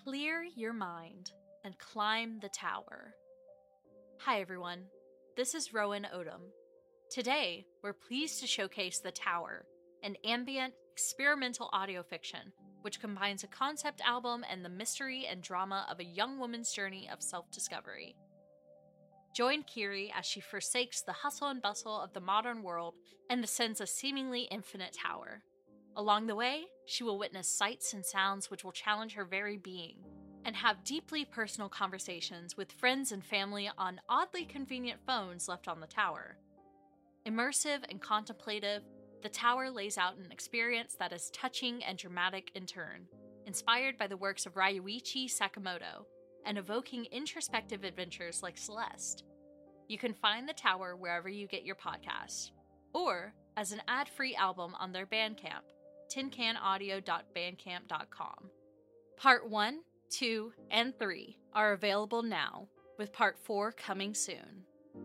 Clear your mind and climb the tower. Hi everyone, this is Rowan Odom. Today, we're pleased to showcase The Tower, an ambient, experimental audio fiction which combines a concept album and the mystery and drama of a young woman's journey of self-discovery. Join Kiri as she forsakes the hustle and bustle of the modern world and ascends a seemingly infinite tower. Along the way, she will witness sights and sounds which will challenge her very being, and have deeply personal conversations with friends and family on oddly convenient phones left on the tower. Immersive and contemplative, The Tower lays out an experience that is touching and dramatic in turn, inspired by the works of Ryuichi Sakamoto, and evoking introspective adventures like Celeste. You can find The Tower wherever you get your podcasts, or as an ad-free album on their Bandcamp, tincanaudio.bandcamp.com. Part 1, 2, and 3 are available now, with Part 4 coming soon.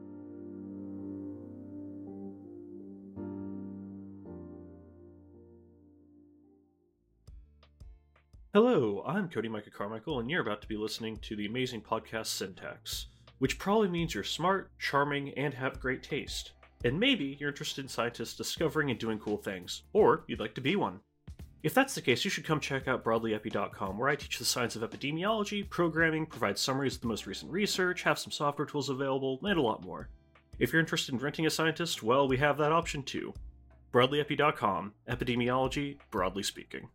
Hello, I'm Cody Micah Carmichael, and you're about to be listening to the amazing podcast Syntax, which probably means you're smart, charming, and have great taste. And maybe you're interested in scientists discovering and doing cool things, or you'd like to be one. If that's the case, you should come check out BroadlyEpi.com, where I teach the science of epidemiology, programming, provide summaries of the most recent research, have some software tools available, and a lot more. If you're interested in renting a scientist, well, we have that option too. BroadlyEpi.com, epidemiology, broadly speaking.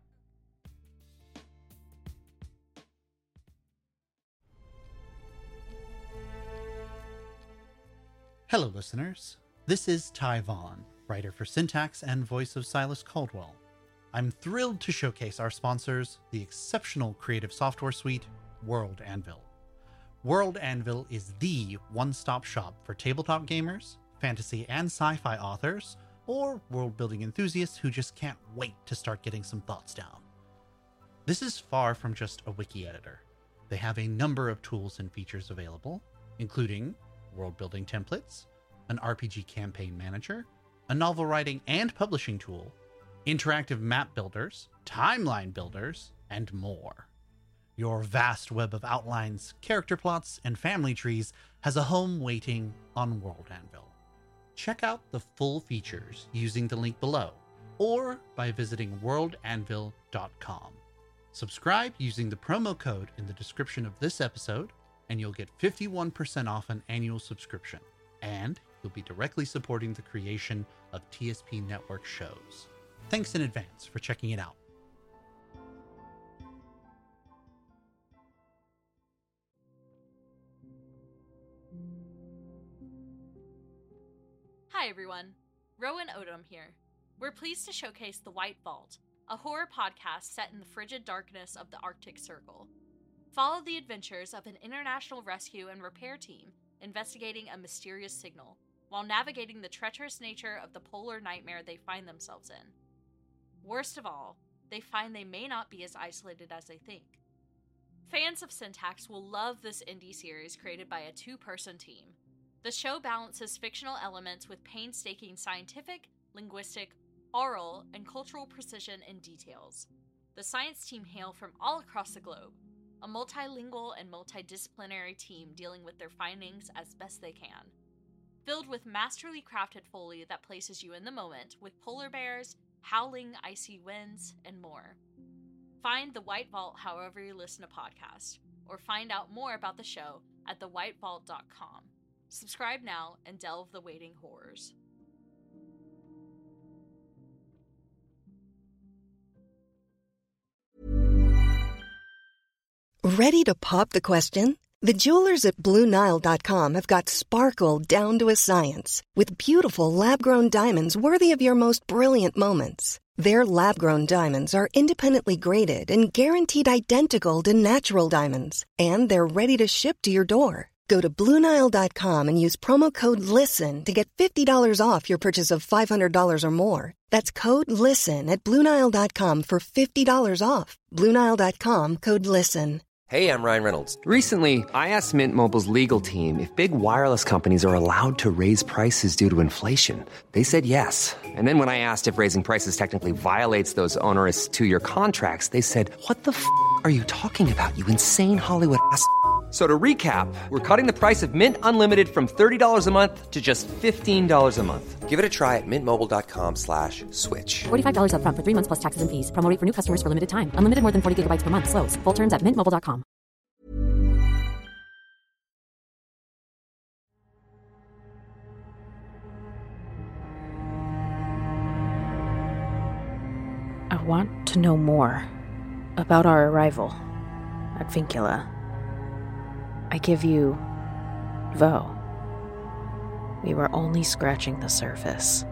Hello, listeners. This is Ty Vaughn, writer for Syntax and voice of Silas Caldwell. I'm thrilled to showcase our sponsors, the exceptional creative software suite, World Anvil. World Anvil is the one-stop shop for tabletop gamers, fantasy and sci-fi authors, or world-building enthusiasts who just can't wait to start getting some thoughts down. This is far from just a wiki editor. They have a number of tools and features available, including world-building templates, an RPG campaign manager, a novel writing and publishing tool, interactive map builders, timeline builders, and more. Your vast web of outlines, character plots, and family trees has a home waiting on World Anvil. Check out the full features using the link below, or by visiting worldanvil.com. Subscribe using the promo code in the description of this episode, and you'll get 51% off an annual subscription, and you'll be directly supporting the creation of TSP Network shows. Thanks in advance for checking it out. Hi everyone, Rowan Odom here. We're pleased to showcase The White Vault, a horror podcast set in the frigid darkness of the Arctic Circle. Follow the adventures of an international rescue and repair team investigating a mysterious signal, while navigating the treacherous nature of the polar nightmare they find themselves in. Worst of all, they find they may not be as isolated as they think. Fans of Syntax will love this indie series created by a two-person team. The show balances fictional elements with painstaking scientific, linguistic, oral, and cultural precision in details. The science team hail from all across the globe, a multilingual and multidisciplinary team dealing with their findings as best they can. Filled with masterly crafted foley that places you in the moment with polar bears, howling icy winds, and more. Find The White Vault however you listen to podcasts, or find out more about the show at thewhitevault.com. Subscribe now and delve the waiting horrors. Ready to pop the question? The jewelers at BlueNile.com have got sparkle down to a science with beautiful lab-grown diamonds worthy of your most brilliant moments. Their lab-grown diamonds are independently graded and guaranteed identical to natural diamonds, and they're ready to ship to your door. Go to BlueNile.com and use promo code LISTEN to get $50 off your purchase of $500 or more. That's code LISTEN at BlueNile.com for $50 off. BlueNile.com, code LISTEN. Hey, I'm Ryan Reynolds. Recently, I asked Mint Mobile's legal team if big wireless companies are allowed to raise prices due to inflation. They said yes. And then when I asked if raising prices technically violates those onerous two-year contracts, they said, "What the f*** are you talking about, you insane Hollywood ass?" So to recap, we're cutting the price of Mint Unlimited from $30 a month to just $15 a month. Give it a try at mintmobile.com/switch. $45 up front for 3 months plus taxes and fees. Promo rate for new customers for limited time. Unlimited more than 40 gigabytes per month. Slows full terms at mintmobile.com. I want to know more about our arrival at Vincula. I give you Vo. We were only scratching the surface.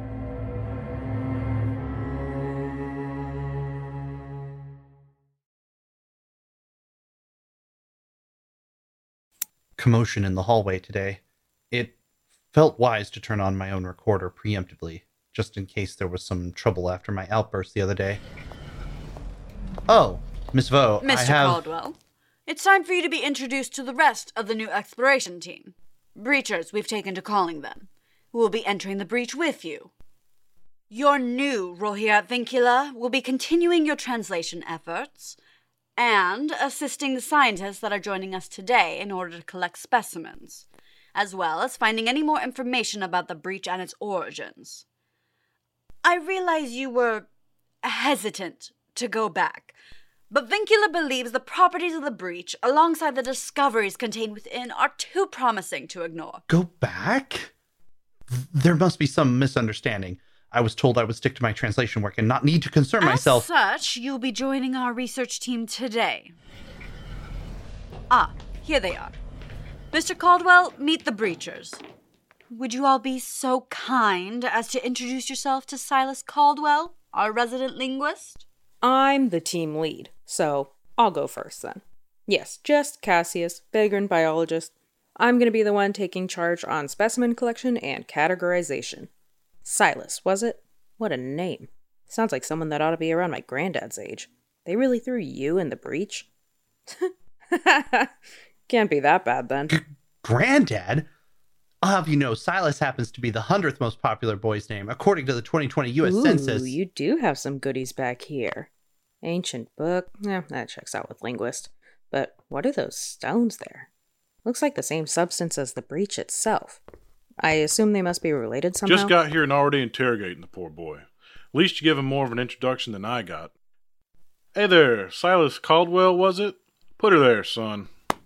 Commotion in the hallway today. It felt wise to turn on my own recorder preemptively, just in case there was some trouble after my outburst the other day. Oh, Miss Vo, Mr. Caldwell, it's time for you to be introduced to the rest of the new exploration team. Breachers, we've taken to calling them, who will be entering the breach with you. Your new role here at Vincula will be continuing your translation efforts and assisting the scientists that are joining us today in order to collect specimens, as well as finding any more information about the breach and its origins. I realize you were hesitant to go back, but Vincula believes the properties of the breach, alongside the discoveries contained within, are too promising to ignore. Go back? There must be some misunderstanding. I was told I would stick to my translation work and not need to concern myself. As such, you'll be joining our research team today. Here they are. Mr. Caldwell, meet the breachers. Would you all be so kind as to introduce yourself to Silas Caldwell, our resident linguist? I'm the team lead, so I'll go first then. Yes, just Cassius, vagrant biologist. I'm going to be the one taking charge on specimen collection and categorization. Silas, was it? What a name. Sounds like someone that ought to be around my granddad's age. They really threw you in the breach? Can't be that bad then. Granddad? I'll have you know, Silas happens to be the 100th most popular boy's name, according to the 2020 U.S. Census. You do have some goodies back here. Ancient book. That checks out with linguist. But what are those stones there? Looks like the same substance as the breach itself. I assume they must be related somehow? Just got here and already interrogating the poor boy. At least you give him more of an introduction than I got. Hey there, Silas Caldwell, was it? Put her there, son.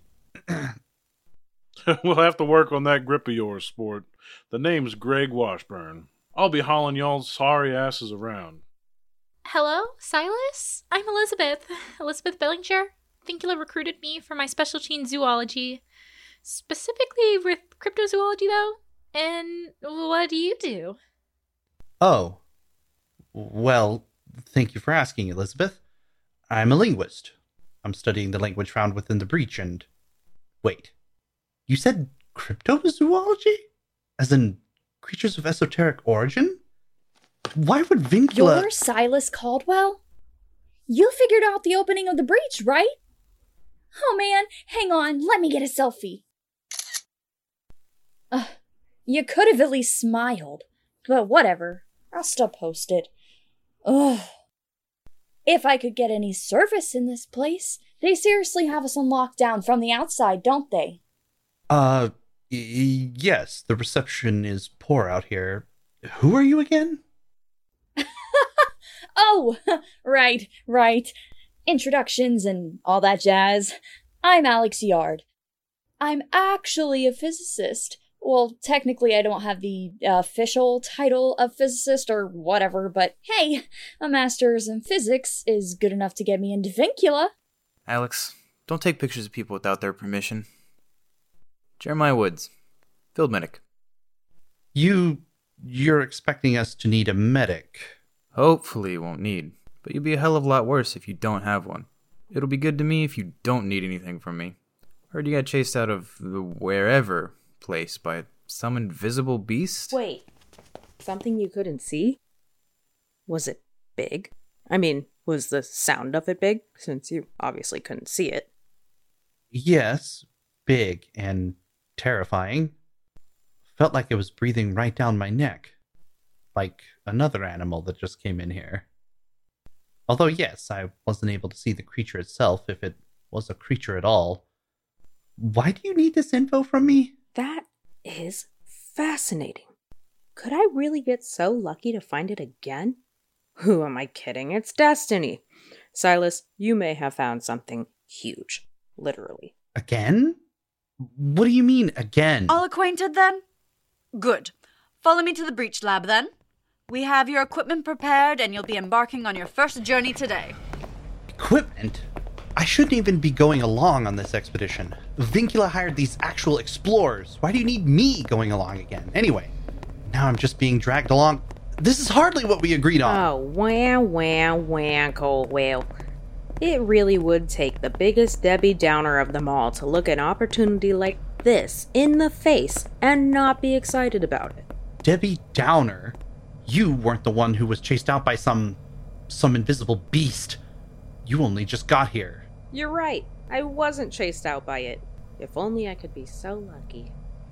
We'll have to work on that grip of yours, sport. The name's Greg Washburn. I'll be hauling y'all's sorry asses around. Hello, Silas? I'm Elizabeth. Elizabeth Bellinger. Vincula recruited me for my specialty in zoology. Specifically with cryptozoology, though. And what do you do? Oh. Well, thank you for asking, Elizabeth. I'm a linguist. I'm studying the language found within the breach and... Wait. You said cryptozoology? As in creatures of esoteric origin? Why would Vincula... You're Silas Caldwell? You figured out the opening of the breach, right? Oh man, hang on, let me get a selfie. You could have at least smiled, but whatever. I'll still post it. Ugh. If I could get any service in this place, they seriously have us on lockdown from the outside, don't they? Yes, the reception is poor out here. Who are you again? Oh, right. Introductions and all that jazz. I'm Alex Yard. I'm actually a physicist. Well, technically I don't have the official title of physicist or whatever, but hey, a master's in physics is good enough to get me into Vincula. Alex, don't take pictures of people without their permission. Jeremiah Woods, field medic. You're expecting us to need a medic. Hopefully you won't need, but you'll be a hell of a lot worse if you don't have one. It'll be good to me if you don't need anything from me. Heard you got chased out of the wherever place by some invisible beast? Wait, something you couldn't see? Was it big? I mean, was the sound of it big, since you obviously couldn't see it? Yes, big and terrifying. Felt like it was breathing right down my neck. Like another animal that just came in here. Although, yes, I wasn't able to see the creature itself, if it was a creature at all. Why do you need this info from me? That is fascinating. Could I really get so lucky to find it again? Who am I kidding? It's destiny. Silas, you may have found something huge. Literally. Again? What do you mean, again? All acquainted, then? Good. Follow me to the breach lab, then. We have your equipment prepared, and you'll be embarking on your first journey today. Equipment? I shouldn't even be going along on this expedition. Vincula hired these actual explorers. Why do you need me going along again? Anyway, now I'm just being dragged along. This is hardly what we agreed on. Oh, wah, Coldwell. It really would take the biggest Debbie Downer of them all to look an opportunity like this in the face and not be excited about it. Debbie Downer? You weren't the one who was chased out by some invisible beast. You only just got here. You're right. I wasn't chased out by it. If only I could be so lucky.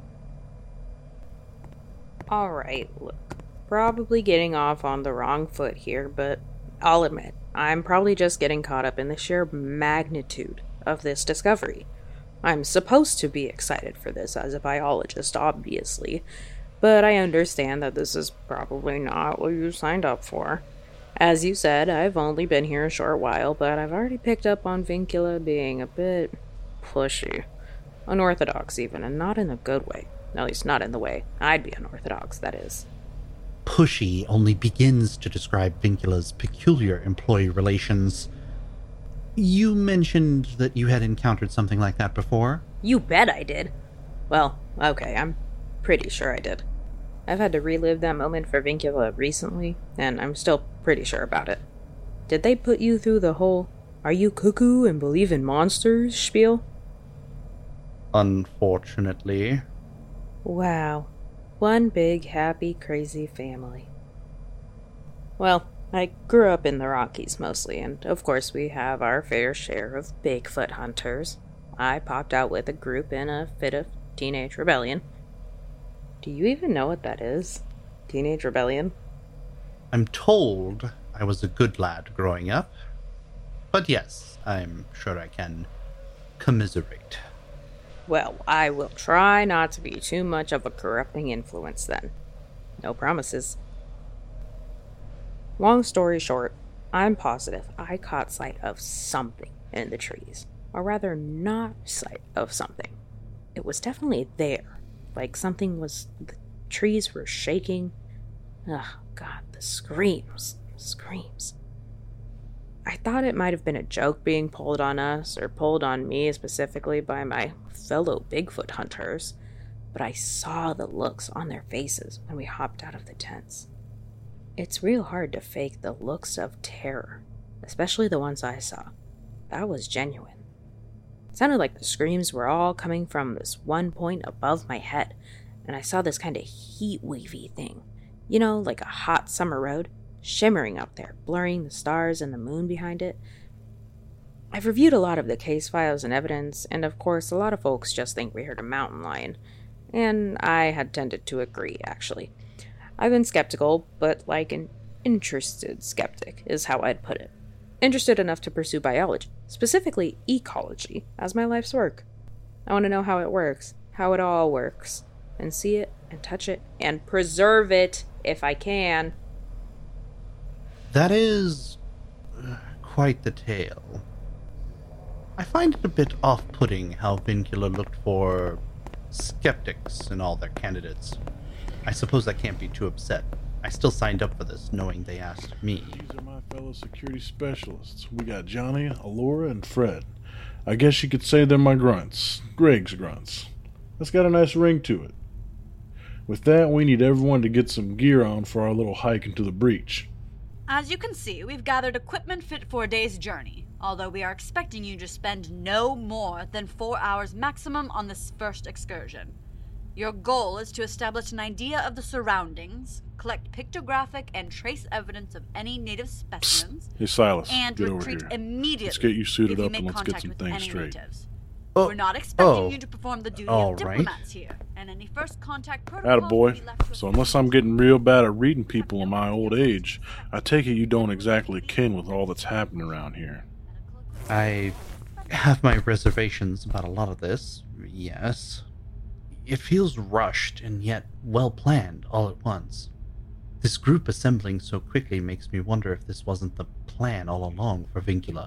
Alright, look. Probably getting off on the wrong foot here, but I'll admit, I'm probably just getting caught up in the sheer magnitude of this discovery. I'm supposed to be excited for this as a biologist, obviously, but I understand that this is probably not what you signed up for. As you said, I've only been here a short while, but I've already picked up on Vincula being a bit pushy. Unorthodox even, and not in a good way. At least not in the way I'd be unorthodox, that is. Pushy only begins to describe Vincula's peculiar employee relations. You mentioned that you had encountered something like that before? You bet I did. Well, okay, I'm pretty sure I did. I've had to relive that moment for Vincula recently, and I'm still pretty sure about it. Did they put you through the whole, "Are you cuckoo and believe in monsters" spiel? Unfortunately. Wow. One big, happy, crazy family. Well, I grew up in the Rockies mostly, and of course we have our fair share of Bigfoot hunters. I popped out with a group in a fit of teenage rebellion. Do you even know what that is? Teenage rebellion? I'm told I was a good lad growing up. But yes, I'm sure I can commiserate. Well, I will try not to be too much of a corrupting influence then. No promises. Long story short, I'm positive I caught sight of something in the trees. Or rather, not sight of something. It was definitely there. Like something was... the trees were shaking. Oh, God, the screams. Screams. I thought it might have been a joke being pulled on us, or pulled on me specifically by my fellow Bigfoot hunters, but I saw the looks on their faces when we hopped out of the tents. It's real hard to fake the looks of terror, especially the ones I saw. That was genuine. It sounded like the screams were all coming from this one point above my head, and I saw this kind of heat-wavy thing. You know, like a hot summer road, shimmering up there, blurring the stars and the moon behind it. I've reviewed a lot of the case files and evidence, and of course a lot of folks just think we heard a mountain lion. And I had tended to agree, actually. I've been skeptical, but like an interested skeptic is how I'd put it. Interested enough to pursue biology, specifically ecology, as my life's work. I want to know how it works, how it all works, and see it, and touch it, and preserve it, if I can. That is... quite the tale. I find it a bit off-putting how Vincula looked for skeptics in all their candidates. I suppose I can't be too upset. I still signed up for this, knowing they asked me. These are my fellow security specialists. We got Johnny, Alora, and Fred. I guess you could say they're my grunts. Greg's grunts. That's got a nice ring to it. With that, we need everyone to get some gear on for our little hike into the breach. As you can see, we've gathered equipment fit for a day's journey, although we are expecting you to spend no more than 4 hours maximum on this first excursion. Your goal is to establish an idea of the surroundings, collect pictographic and trace evidence of any native specimens, Hey, Silas, and get over retreat here. immediately Let's get you suited if you up make and let's get contact some with things any straight. natives. We're not expecting oh. you to perform the duty All of right. diplomats here, and any first contact protocol will be Attaboy. left to So unless I'm getting real bad at reading people in my old age, I take it you don't exactly kin with all that's happening around here. I have my reservations about a lot of this, yes. It feels rushed and yet well planned all at once. This group assembling so quickly makes me wonder if this wasn't the plan all along for Vincula.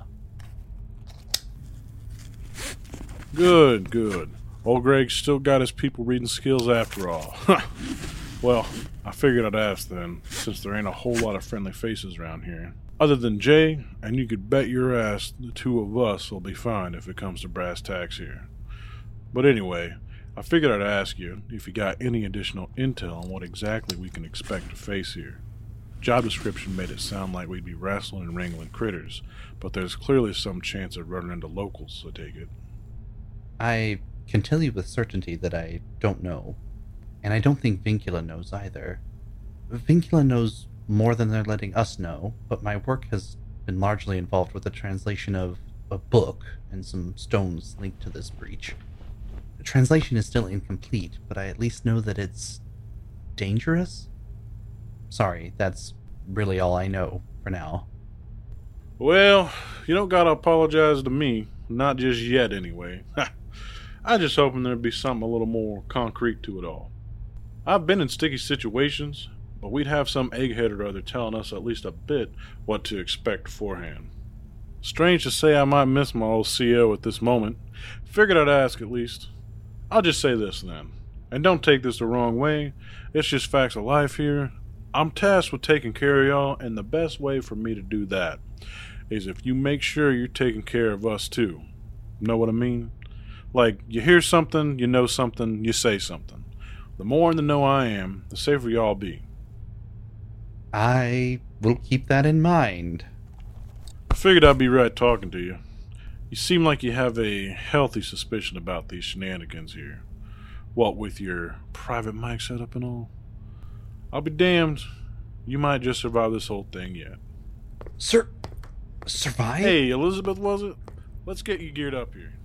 Good. Old Greg's still got his people reading skills after all. Well, I figured I'd ask then, since there ain't a whole lot of friendly faces around here. Other than Jay, and you could bet your ass the two of us will be fine if it comes to brass tacks here. But anyway, I figured I'd ask you if you got any additional intel on what exactly we can expect to face here. Job description made it sound like we'd be wrestling and wrangling critters, but there's clearly some chance of running into locals, I take it. I can tell you with certainty that I don't know, and I don't think Vincula knows either. Vincula knows more than they're letting us know, but my work has been largely involved with the translation of a book and some stones linked to this breach. The translation is still incomplete, but I at least know that it's dangerous? Sorry, that's really all I know for now. Well, you don't gotta apologize to me. Not just yet, anyway. I just hoping there'd be something a little more concrete to it all. I've been in sticky situations, but we'd have some egghead or other telling us at least a bit what to expect beforehand. Strange to say I might miss my old CO at this moment. Figured I'd ask at least. I'll just say this then, and don't take this the wrong way, it's just facts of life here. I'm tasked with taking care of y'all, and the best way for me to do that is if you make sure you're taking care of us too. Know what I mean? Like, you hear something, you know something, you say something. The more in the know I am, the safer y'all be. I will keep that in mind. I figured I'd be right talking to you. You seem like you have a healthy suspicion about these shenanigans here. What with your private mic setup and all? I'll be damned. You might just survive this whole thing yet. Survive? Hey, Elizabeth, was it? Let's get you geared up here.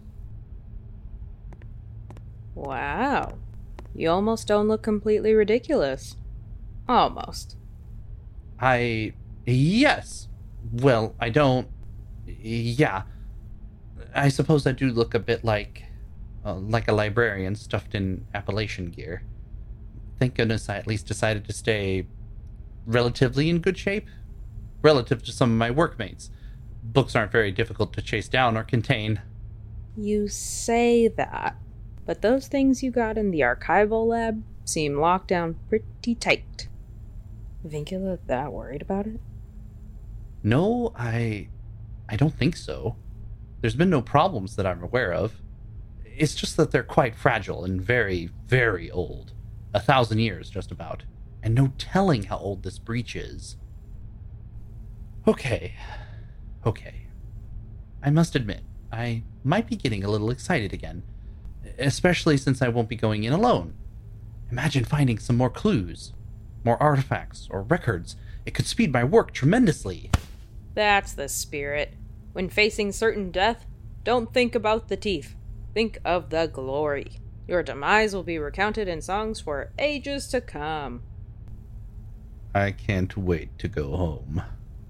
Wow. You almost don't look completely ridiculous. Almost. Yes. Well, I don't... Yeah. I suppose I do look a bit like a librarian stuffed in Appalachian gear. Thank goodness I at least decided to stay relatively in good shape. Relative to some of my workmates. Books aren't very difficult to chase down or contain. You say that, but those things you got in the archival lab seem locked down pretty tight. Vincula that worried about it? No, I don't think so. There's been no problems that I'm aware of. It's just that they're quite fragile and very, very old. 1,000 years, just about. And no telling how old this breach is. Okay. I must admit, I might be getting a little excited again. Especially since I won't be going in alone. Imagine finding some more clues. More artifacts or records. It could speed my work tremendously. That's the spirit. When facing certain death, don't think about the teeth. Think of the glory. Your demise will be recounted in songs for ages to come. I can't wait to go home.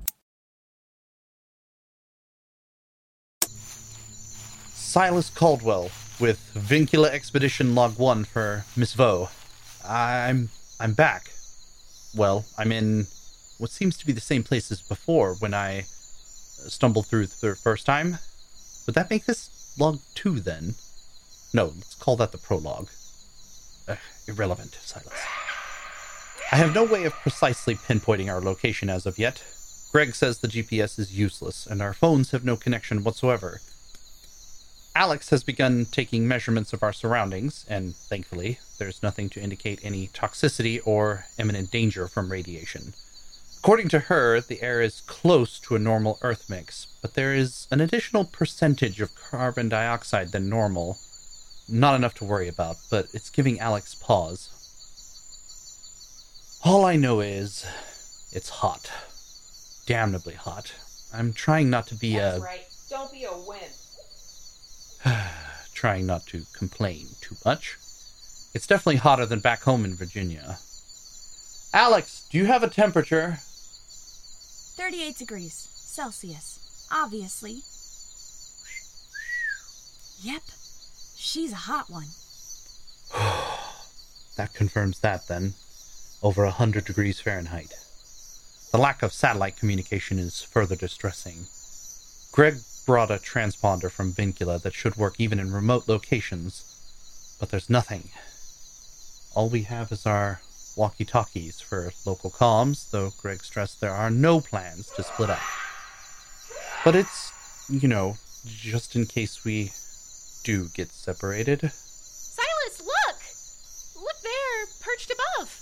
Silas Caldwell with Vincula Expedition Log 1 for Miss Vo. I'm back. Well, I'm in what seems to be the same place as before when I stumbled through the first time. Would that make this Log 2 then? No, let's call that the prologue. Irrelevant, Silas. I have no way of precisely pinpointing our location as of yet. Greg says the GPS is useless, and our phones have no connection whatsoever. Alex has begun taking measurements of our surroundings, and thankfully, there's nothing to indicate any toxicity or imminent danger from radiation. According to her, the air is close to a normal Earth mix, but there is an additional percentage of carbon dioxide than normal. Not enough to worry about, but it's giving Alex pause. All I know is, it's hot. Damnably hot. I'm trying not to be That's right. Don't be a wimp. trying not to complain too much. It's definitely hotter than back home in Virginia. Alex, do you have a temperature? 38 degrees Celsius, obviously. Yep, she's a hot one. That confirms that, then. Over 100 degrees Fahrenheit. The lack of satellite communication is further distressing. Greg brought a transponder from Vincula that should work even in remote locations, but there's nothing. All we have is our walkie-talkies for local comms, though Greg stressed there are no plans to split up. But it's, just in case we do get separated. Silas, look! Look there, perched above.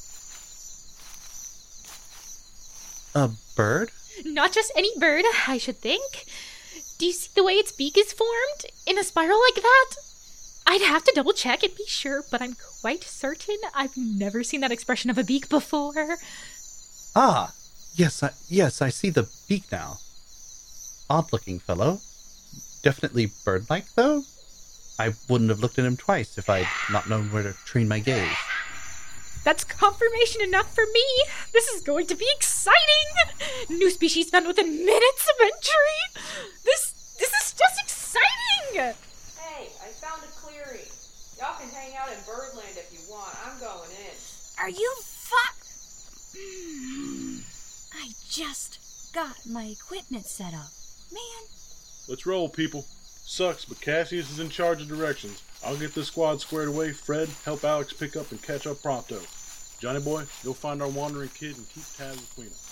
A bird? Not just any bird, I should think. Do you see the way its beak is formed? In a spiral like that? I'd have to double check and be sure, but I'm quite certain I've never seen that expression of a beak before. Ah, yes, I see the beak now. Odd-looking fellow. Definitely bird-like, though. I wouldn't have looked at him twice if I'd not known where to train my gaze. That's confirmation enough for me. This is going to be exciting. New species found within minutes of entry. This is just exciting. Hey, I found a clearing. Y'all can hang out in Birdland if you want. I'm going in. Are you I just got my equipment set up. Man. Let's roll, people. Sucks, but Cassius is in charge of directions. I'll get this squad squared away. Fred, help Alex pick up and catch up pronto. Johnny boy, you'll find our wandering kid and keep tabs between us.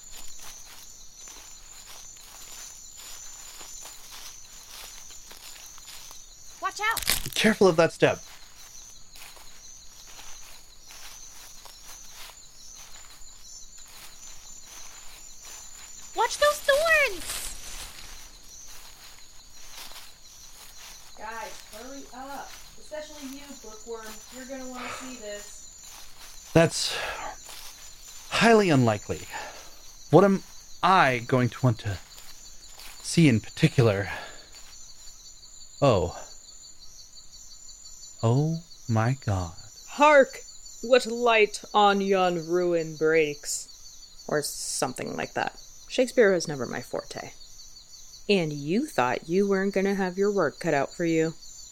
Watch out! Be careful of that step. Watch those thorns! Guys, hurry up. Especially you, Bookworm. You're gonna want to see this. That's highly unlikely. What am I going to want to see in particular? Oh my god. Hark! What light on yon ruin breaks. Or something like that. Shakespeare was never my forte. And you thought you weren't gonna have your work cut out for you.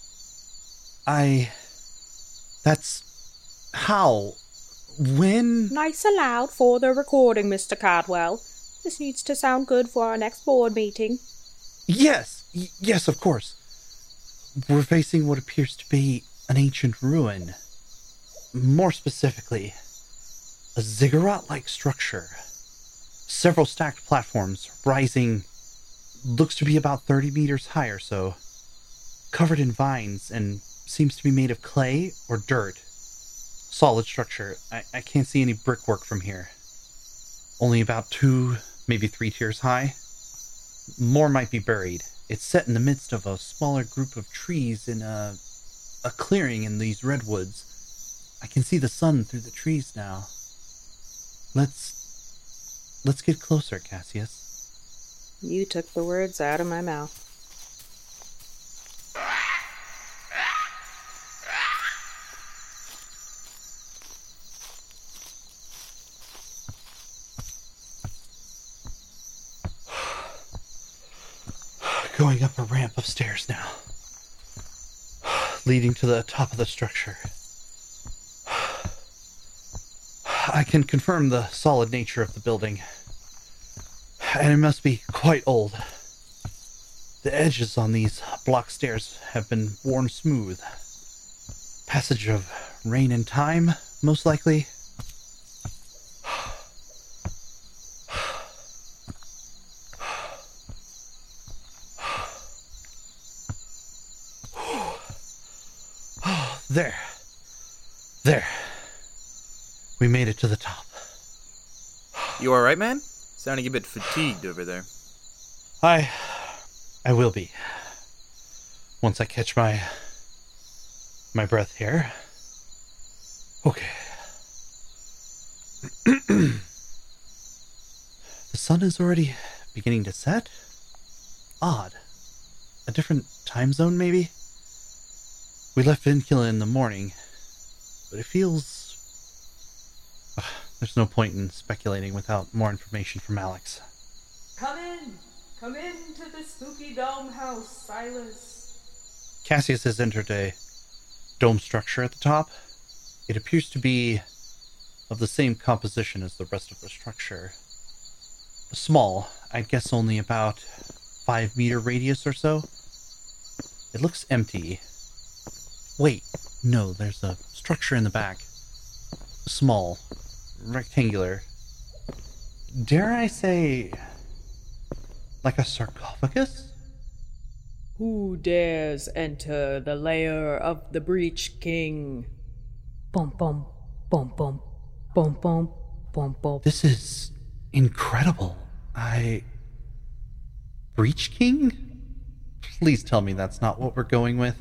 That's... how? When? Nice and loud for the recording, Mr. Cardwell. This needs to sound good for our next board meeting. Yes, of course. We're facing what appears to be an ancient ruin. More specifically, a ziggurat-like structure. Several stacked platforms rising, looks to be about 30 meters high or so, covered in vines and seems to be made of clay or dirt. Solid structure. I can't see any brickwork from here. Only about 2, maybe 3 tiers high. More might be buried. It's set in the midst of a smaller group of trees in a clearing in these redwoods. I can see the sun through the trees now. Let's get closer, Cassius. You took the words out of my mouth. Going up a ramp of stairs now, leading to the top of the structure. I can confirm the solid nature of the building, and it must be quite old. The edges on these block stairs have been worn smooth. Passage of rain and time, most likely. There. We made it to the top. You alright, man? Sounding a bit fatigued over there. I will be. Once I catch my breath here. Okay. The sun is already beginning to set. Odd. A different time zone, maybe? We left Vincula in the morning, but it feels... there's no point in speculating without more information from Alex. Come into the spooky dome house, Silas. Cassius has entered a dome structure at the top. It appears to be of the same composition as the rest of the structure. Small, I'd guess only about 5 meter radius or so. It looks empty. Wait, no, there's a structure in the back. Small, rectangular. Dare I say, like a sarcophagus? Who dares enter the lair of the Breach King? Bum bum, bum bum, bum bum, bum bum. This is incredible. Breach King? Please tell me that's not what we're going with.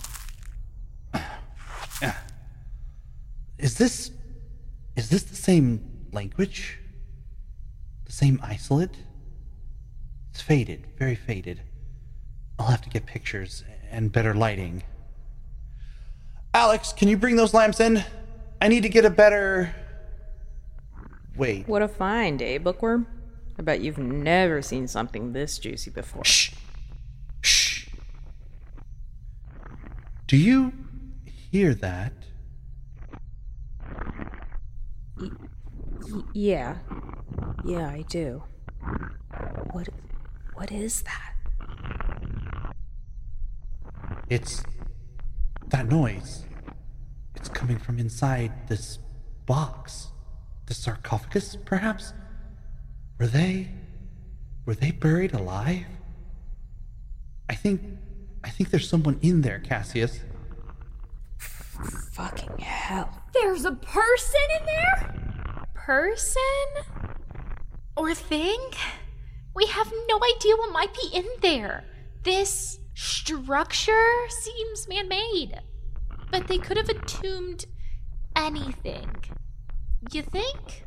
Is this the same language? The same isolate? It's faded, very faded. I'll have to get pictures and better lighting. Alex, can you bring those lamps in? I need to get a better... Wait. What a find, eh, Bookworm? I bet you've never seen something this juicy before. Shh. Shh. Do you hear that? Yeah. Yeah, I do. What is that? It's that noise. It's coming from inside this box. The sarcophagus, perhaps? Were they buried alive? I think there's someone in there, Cassius. Fucking hell. There's a person in there? Person? Or thing? We have no idea what might be in there. This structure seems man-made. But they could have entombed anything. You think?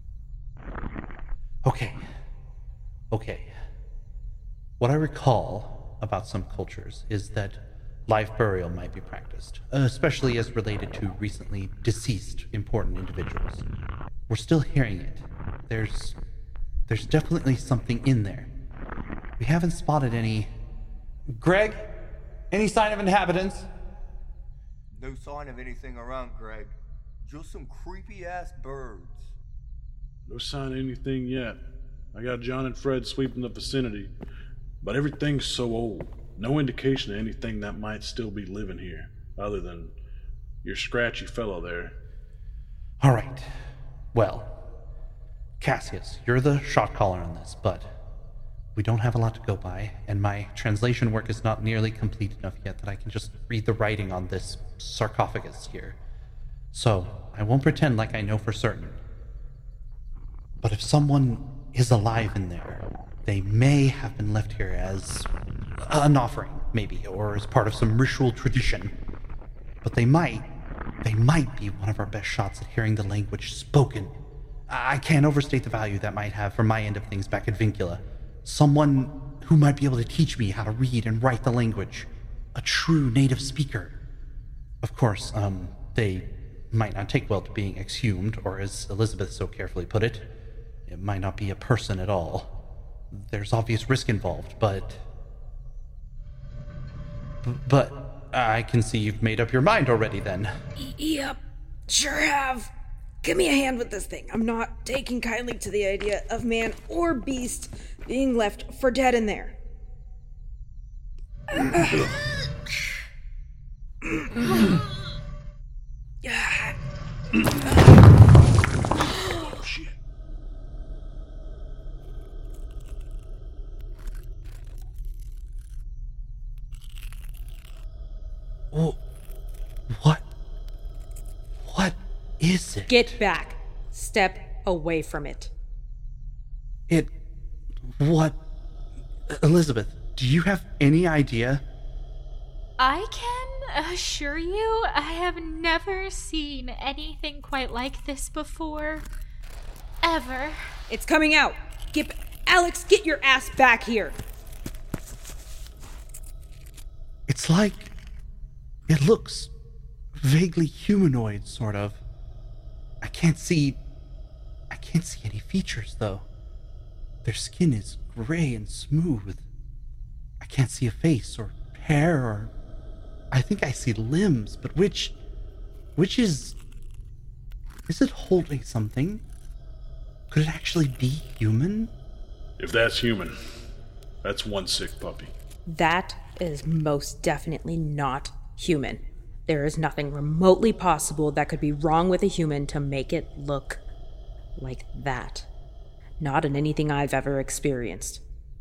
Okay. What I recall about some cultures is that live burial might be practiced, especially as related to recently deceased important individuals. We're still hearing it. There's definitely something in there. We haven't spotted any... Greg? Any sign of inhabitants? No sign of anything around, Greg. Just some creepy-ass birds. No sign of anything yet. I got John and Fred sweeping the vicinity, but everything's so old. No indication of anything that might still be living here, other than your scratchy fellow there. All right. Well, Cassius, you're the shot caller on this, but we don't have a lot to go by, and my translation work is not nearly complete enough yet that I can just read the writing on this sarcophagus here. So, I won't pretend like I know for certain. But if someone is alive in there, they may have been left here as an offering, maybe, or as part of some ritual tradition. But they might be one of our best shots at hearing the language spoken. I can't overstate the value that might have for my end of things back at Vincula. Someone who might be able to teach me how to read and write the language. A true native speaker. Of course, they might not take well to being exhumed, or as Elizabeth so carefully put it, it might not be a person at all. There's obvious risk involved, but I can see you've made up your mind already then. Yep, sure have. Give me a hand with this thing. I'm not taking kindly to the idea of man or beast being left for dead in there. Oh, shit. Oh, what is it? Get back. Step away from it. What? Elizabeth, do you have any idea? I can assure you I have never seen anything quite like this before. Ever. It's coming out. Alex, get your ass back here. It's like It looks vaguely humanoid, sort of. I can't see any features, though. Their skin is gray and smooth. I can't see a face or hair or... I think I see limbs, but which is... Is it holding something? Could it actually be human? If that's human, that's one sick puppy. That is most definitely not human. There is nothing remotely possible that could be wrong with a human to make it look like that. Not in anything I've ever experienced.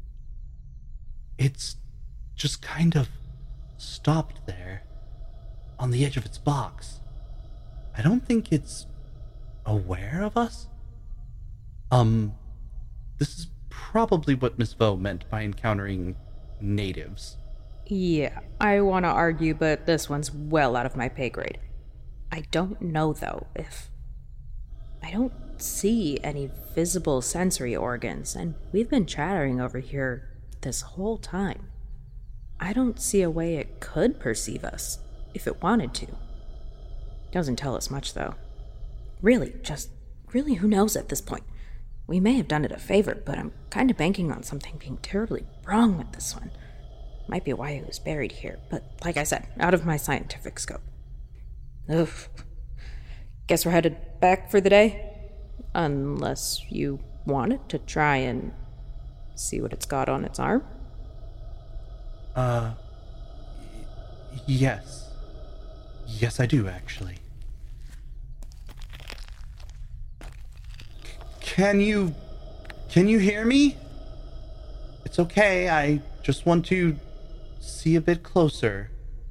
It's just kind of stopped there, on the edge of its box. I don't think it's aware of us. This is probably what Miss Vo meant by encountering natives. Yeah, I want to argue, but this one's well out of my pay grade. I don't know, though, if... I don't see any visible sensory organs, and we've been chattering over here this whole time. I don't see a way it could perceive us, if it wanted to. Doesn't tell us much, though. Really, who knows at this point? We may have done it a favor, but I'm kind of banking on something being terribly wrong with this one. Might be why it was buried here, but like I said, out of my scientific scope. Ugh. Guess we're headed back for the day? Unless you wanted to try and see what it's got on its arm? Yes. Yes, I do, actually. Can you hear me? It's okay, I just want to see a bit closer.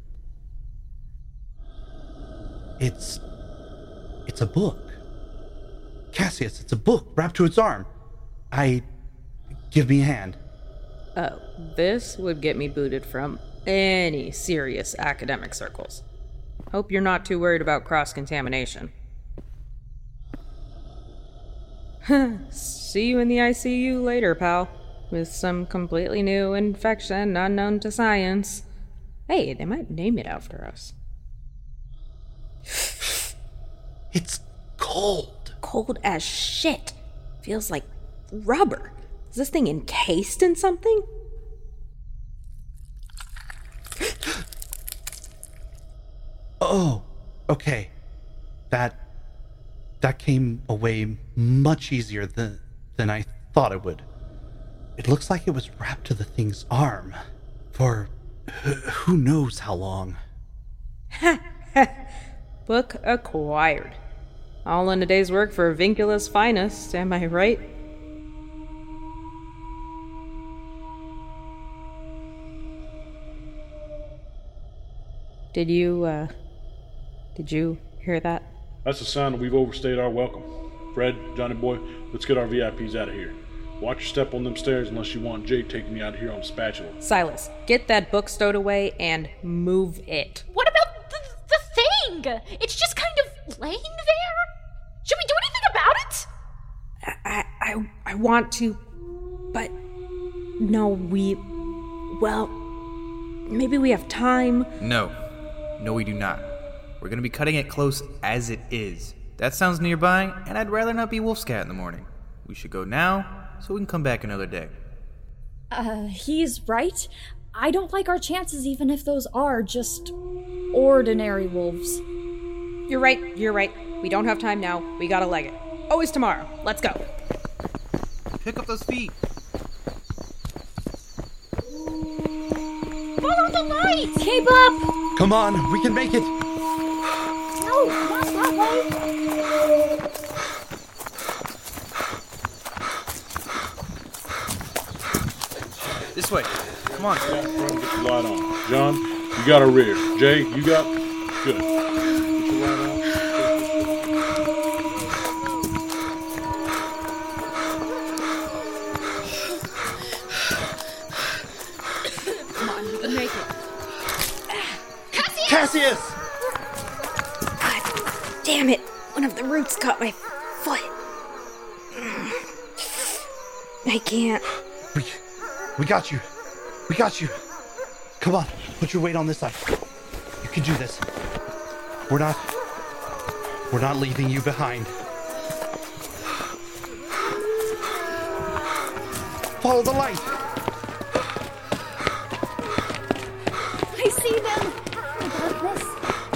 It's a book. Cassius, it's a book wrapped to its arm. Give me a hand. Oh, this would get me booted from any serious academic circles. Hope you're not too worried about cross-contamination. See you in the ICU later, pal. With some completely new infection unknown to science. Hey, they might name it after us. It's cold. Cold as shit. Feels like rubber. Is this thing encased in something? Oh, okay. That came away much easier than I thought it would. It looks like it was wrapped to the thing's arm for who knows how long. Book acquired. All in a day's work for Vincula's finest, am I right? Did you hear that? That's a sign that we've overstayed our welcome. Fred, Johnny boy, let's get our VIPs out of here. Watch your step on them stairs unless you want Jay taking you out of here on a spatula. Silas, get that book stowed away and move it. What about the thing? It's just kind of laying there? Should we do anything about it? I want to, but no, well, maybe we have time. No, we do not. We're gonna be cutting it close as it is. That sounds nearby, and I'd rather not be Wolfscat in the morning. We should go now, so we can come back another day. He's right. I don't like our chances even if those are just ordinary wolves. You're right. We don't have time now. We gotta leg it. Always tomorrow. Let's go. Pick up those feet. Follow the lights! Keep up! Come on, we can make it! No, not that way! This way. Come on. Get the light on. John, you got a rear. Jay, you got... Good. Get your light on. Come on, we can make it. Cassius! God damn it. One of the roots caught my foot. I can't. We got you. We got you. Come on, put your weight on this side. You can do this. We're not leaving you behind. Follow the light. I see them. I got this.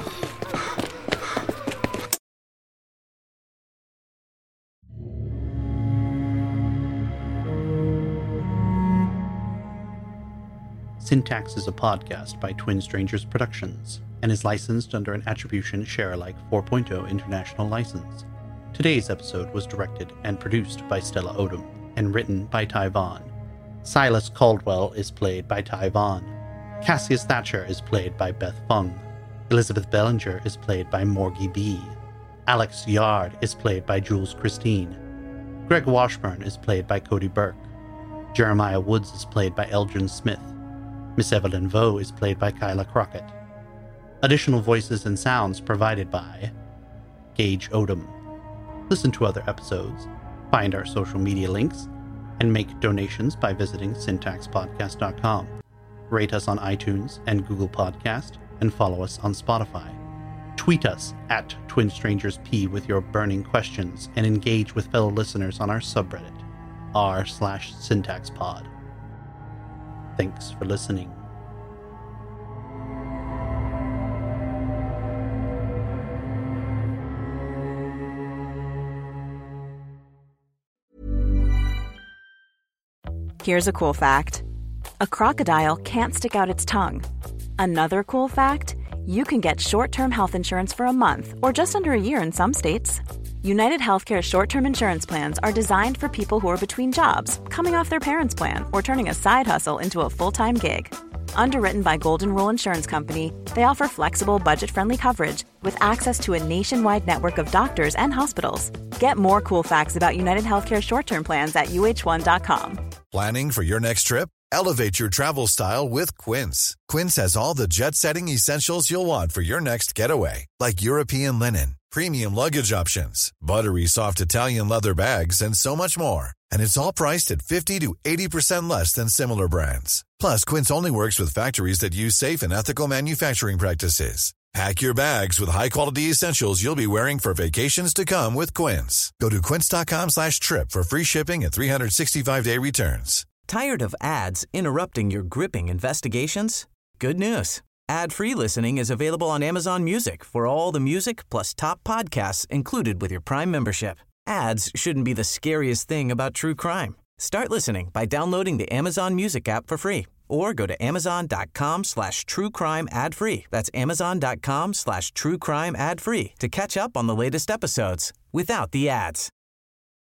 Syntax is a podcast by Twin Strangers Productions and is licensed under an Attribution Share-alike 4.0 international license. Today's episode was directed and produced by Stella Odom and written by Ty Vaughn. Silas Caldwell is played by Ty Vaughn. Cassius Thatcher is played by Beth Fung. Elizabeth Bellinger is played by Morgie B. Alex Yard is played by Jules Christine. Greg Washburn is played by Cody Burke. Jeremiah Woods is played by Eldrin Smith. Miss Evelyn Vo is played by Kyla Crockett. Additional voices and sounds provided by Gage Odom. Listen to other episodes, find our social media links, and make donations by visiting syntaxpodcast.com. Rate us on iTunes and Google Podcast, and follow us on Spotify. Tweet us at TwinStrangersP with your burning questions, and engage with fellow listeners on our subreddit, r/syntaxpod. Thanks for listening. Here's a cool fact. A crocodile can't stick out its tongue. Another cool fact, you can get short-term health insurance for a month or just under a year in some states. United Healthcare short-term insurance plans are designed for people who are between jobs, coming off their parents' plan, or turning a side hustle into a full-time gig. Underwritten by Golden Rule Insurance Company, they offer flexible, budget-friendly coverage with access to a nationwide network of doctors and hospitals. Get more cool facts about United Healthcare short-term plans at uh1.com. Planning for your next trip? Elevate your travel style with Quince. Quince has all the jet-setting essentials you'll want for your next getaway, like European linen, premium luggage options, buttery soft Italian leather bags, and so much more. And it's all priced at 50 to 80% less than similar brands. Plus, Quince only works with factories that use safe and ethical manufacturing practices. Pack your bags with high-quality essentials you'll be wearing for vacations to come with Quince. Go to quince.com/trip for free shipping and 365-day returns. Tired of ads interrupting your gripping investigations? Good news. Ad-free listening is available on Amazon Music for all the music plus top podcasts included with your Prime membership. Ads shouldn't be the scariest thing about true crime. Start listening by downloading the Amazon Music app for free or go to amazon.com/truecrime ad-free. That's amazon.com/truecrime ad-free to catch up on the latest episodes without the ads.